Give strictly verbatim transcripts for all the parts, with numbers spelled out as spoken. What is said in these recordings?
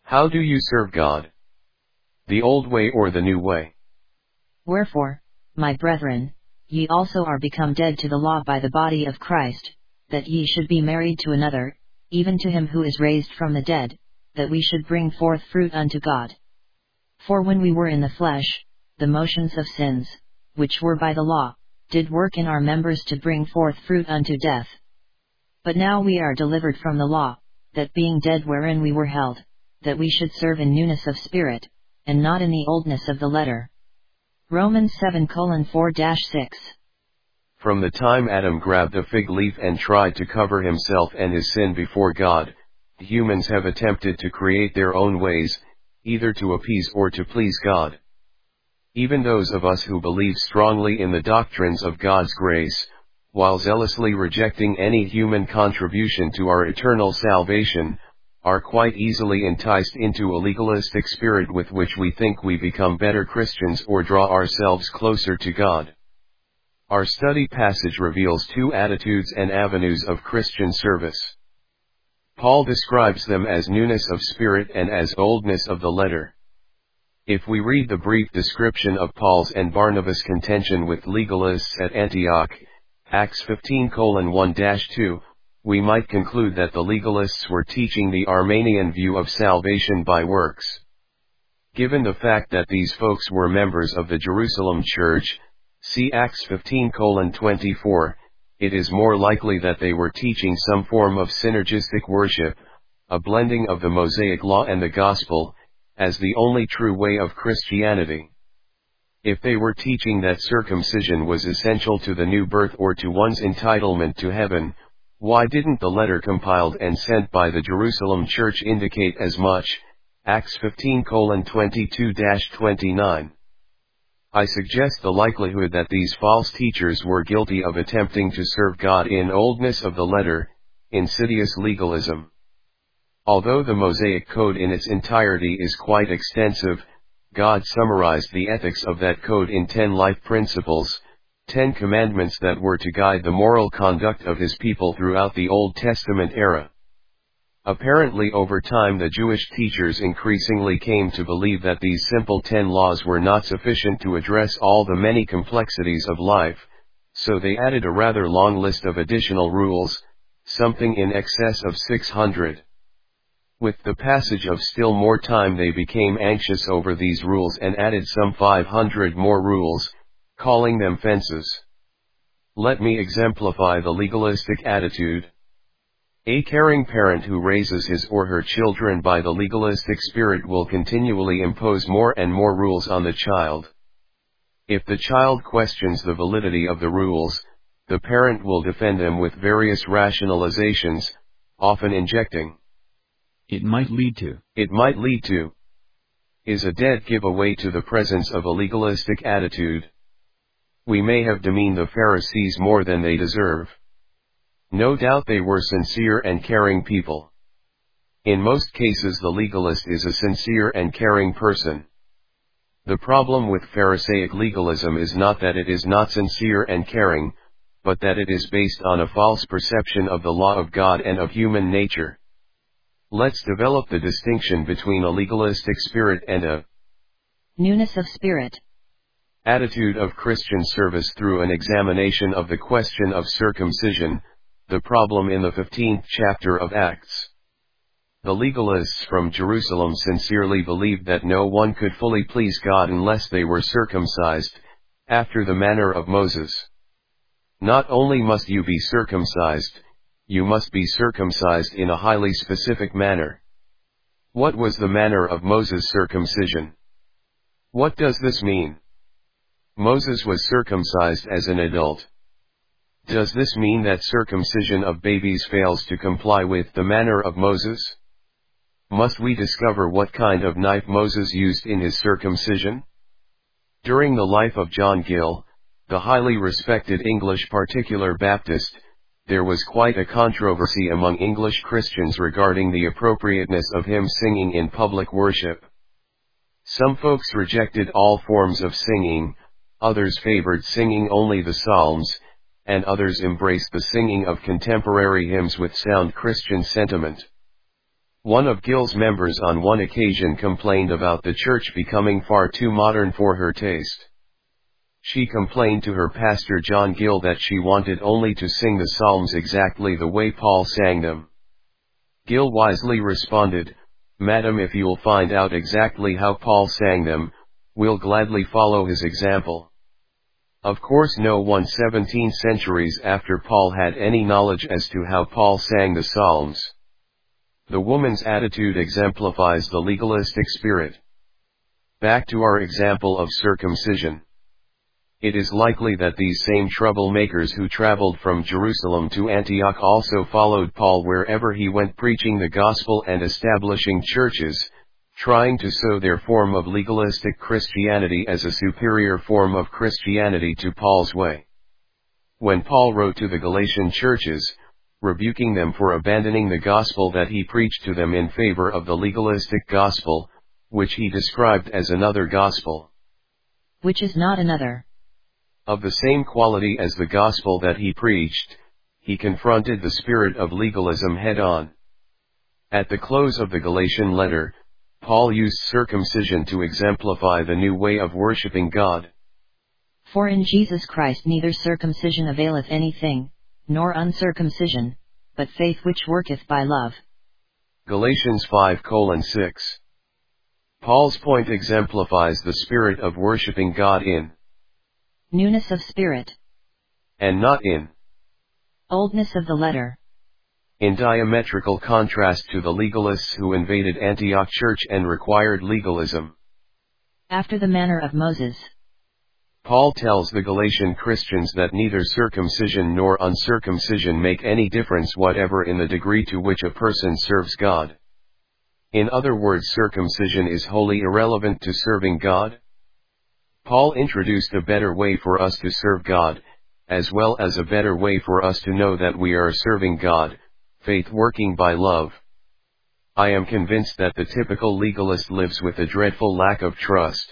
How do you serve God? The old way or the new way? Wherefore, my brethren, ye also are become dead to the law by the body of Christ, that ye should be married to another, even to him who is raised from the dead, that we should bring forth fruit unto God. For when we were in the flesh, the motions of sins, which were by the law, did work in our members to bring forth fruit unto death. But now we are delivered from the law, that being dead wherein we were held, that we should serve in newness of spirit, and not in the oldness of the letter. Romans seven four six. From the time Adam grabbed a fig leaf and tried to cover himself and his sin before God, humans have attempted to create their own ways, either to appease or to please God. Even those of us who believe strongly in the doctrines of God's grace, while zealously rejecting any human contribution to our eternal salvation, are quite easily enticed into a legalistic spirit with which we think we become better Christians or draw ourselves closer to God. Our study passage reveals two attitudes and avenues of Christian service. Paul describes them as newness of spirit and as oldness of the letter. If we read the brief description of Paul's and Barnabas' contention with legalists at Antioch, Acts fifteen one to two, we might conclude that the legalists were teaching the Arminian view of salvation by works. Given the fact that these folks were members of the Jerusalem church, see Acts fifteen twenty-four, it is more likely that they were teaching some form of synergistic worship, a blending of the Mosaic law and the gospel, as the only true way of Christianity. If they were teaching that circumcision was essential to the new birth or to one's entitlement to heaven, why didn't the letter compiled and sent by the Jerusalem church indicate as much? Acts fifteen twenty-two to twenty-nine. I suggest the likelihood that these false teachers were guilty of attempting to serve God in oldness of the letter, insidious legalism. Although the Mosaic Code in its entirety is quite extensive, God summarized the ethics of that code in ten life principles, ten commandments that were to guide the moral conduct of his people throughout the Old Testament era. Apparently over time the Jewish teachers increasingly came to believe that these simple ten laws were not sufficient to address all the many complexities of life, so they added a rather long list of additional rules, something in excess of six hundred. With the passage of still more time they became anxious over these rules and added some five hundred more rules, calling them fences. Let me exemplify the legalistic attitude. A caring parent who raises his or her children by the legalistic spirit will continually impose more and more rules on the child. If the child questions the validity of the rules, the parent will defend them with various rationalizations, often injecting, It might lead to. It might lead to. Is a dead giveaway to the presence of a legalistic attitude. We may have demeaned the Pharisees more than they deserve. No doubt they were sincere and caring people. In most cases the legalist is a sincere and caring person. The problem with Pharisaic legalism is not that it is not sincere and caring, but that it is based on a false perception of the law of God and of human nature. Let's develop the distinction between a legalistic spirit and a newness of spirit attitude of Christian service through an examination of the question of circumcision, the problem in the fifteenth chapter of Acts. The legalists from Jerusalem sincerely believed that no one could fully please God unless they were circumcised, after the manner of Moses. Not only must you be circumcised, you must be circumcised in a highly specific manner. What was the manner of Moses' circumcision? What does this mean? Moses was circumcised as an adult. Does this mean that circumcision of babies fails to comply with the manner of Moses? Must we discover what kind of knife Moses used in his circumcision? During the life of John Gill, the highly respected English Particular Baptist, there was quite a controversy among English Christians regarding the appropriateness of hymn singing in public worship. Some folks rejected all forms of singing, others favored singing only the Psalms, and others embraced the singing of contemporary hymns with sound Christian sentiment. One of Gill's members on one occasion complained about the church becoming far too modern for her taste. She complained to her pastor John Gill that she wanted only to sing the Psalms exactly the way Paul sang them. Gill wisely responded, "Madam, if you'll find out exactly how Paul sang them, we'll gladly follow his example." Of course no one seventeen centuries after Paul had any knowledge as to how Paul sang the Psalms. The woman's attitude exemplifies the legalistic spirit. Back to our example of circumcision. It is likely that these same troublemakers who traveled from Jerusalem to Antioch also followed Paul wherever he went, preaching the gospel and establishing churches, trying to sow their form of legalistic Christianity as a superior form of Christianity to Paul's way. When Paul wrote to the Galatian churches, rebuking them for abandoning the gospel that he preached to them in favor of the legalistic gospel, which he described as another gospel, which is not another, of the same quality as the gospel that he preached, he confronted the spirit of legalism head-on. At the close of the Galatian letter, Paul used circumcision to exemplify the new way of worshiping God. For in Jesus Christ neither circumcision availeth anything, nor uncircumcision, but faith which worketh by love. Galatians five colon six. Paul's point exemplifies the spirit of worshiping God in newness of spirit, and not in oldness of the letter, in diametrical contrast to the legalists who invaded Antioch church and required legalism after the manner of Moses. Paul tells the Galatian Christians that neither circumcision nor uncircumcision make any difference whatever in the degree to which a person serves God. In other words, circumcision is wholly irrelevant to serving God. Paul introduced a better way for us to serve God, as well as a better way for us to know that we are serving God, faith working by love. I am convinced that the typical legalist lives with a dreadful lack of trust.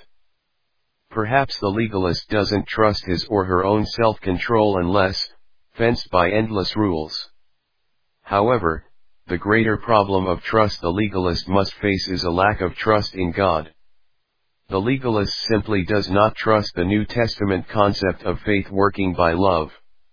Perhaps the legalist doesn't trust his or her own self-control unless fenced by endless rules. However, the greater problem of trust the legalist must face is a lack of trust in God. The legalist simply does not trust the New Testament concept of faith working by love.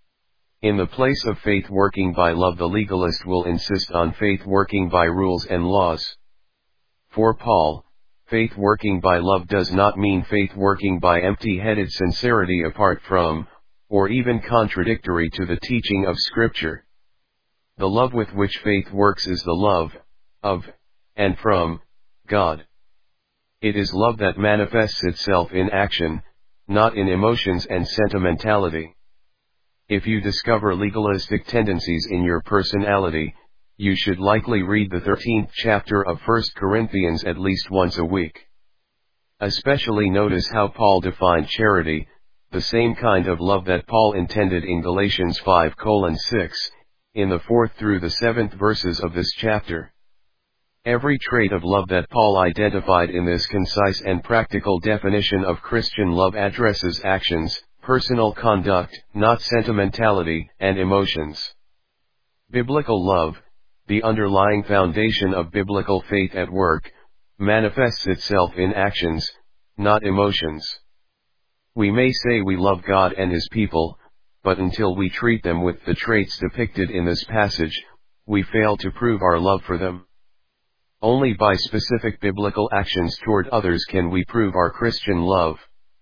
In the place of faith working by love, the legalist will insist on faith working by rules and laws. For Paul, faith working by love does not mean faith working by empty-headed sincerity apart from, or even contradictory to the teaching of Scripture. The love with which faith works is the love of, and from, God. It is love that manifests itself in action, not in emotions and sentimentality. If you discover legalistic tendencies in your personality, you should likely read the thirteenth chapter of First Corinthians at least once a week. Especially notice how Paul defined charity, the same kind of love that Paul intended in Galatians five colon six, in the fourth through the seventh verses of this chapter. Every trait of love that Paul identified in this concise and practical definition of Christian love addresses actions, personal conduct, not sentimentality and emotions. Biblical love, the underlying foundation of biblical faith at work, manifests itself in actions, not emotions. We may say we love God and His people, but until we treat them with the traits depicted in this passage, we fail to prove our love for them. Only by specific biblical actions toward others can we prove our Christian love.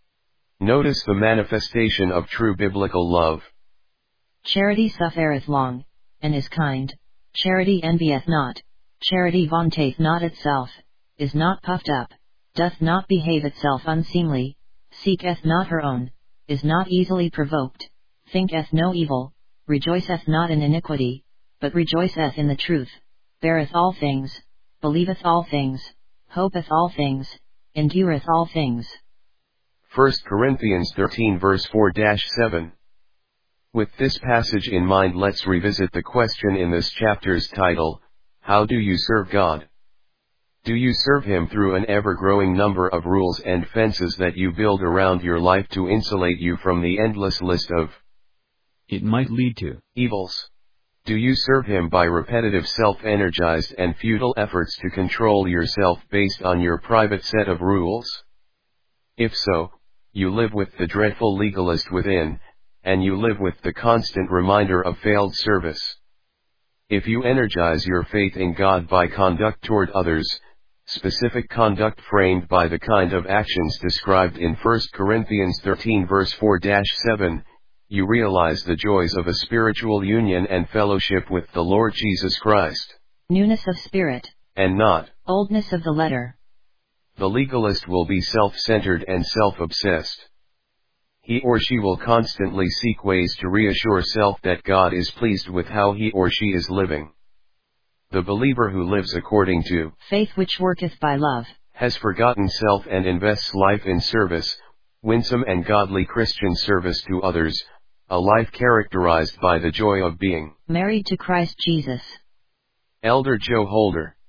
Notice the manifestation of true biblical love. Charity suffereth long, and is kind. Charity envieth not. Charity vaunteth not itself, is not puffed up, doth not behave itself unseemly, seeketh not her own, is not easily provoked, thinketh no evil, rejoiceth not in iniquity, but rejoiceth in the truth, beareth all things, believeth all things, hopeth all things, endureth all things. First Corinthians thirteen verse four to seven. With this passage in mind, let's revisit the question in this chapter's title, how do you serve God? Do you serve Him through an ever-growing number of rules and fences that you build around your life to insulate you from the endless list of it might lead to evils? Do you serve him by repetitive self-energized and futile efforts to control yourself based on your private set of rules? If so, you live with the dreadful legalist within, and you live with the constant reminder of failed service. If you energize your faith in God by conduct toward others, specific conduct framed by the kind of actions described in First Corinthians thirteen verse four to seven, you realize the joys of a spiritual union and fellowship with the Lord Jesus Christ. Newness of spirit. And not oldness of the letter. The legalist will be self-centered and self-obsessed. He or she will constantly seek ways to reassure self that God is pleased with how he or she is living. The believer who lives according to faith which worketh by love has forgotten self and invests life in service, winsome and godly Christian service to others, a life characterized by the joy of being married to Christ Jesus. Elder Joe Holder.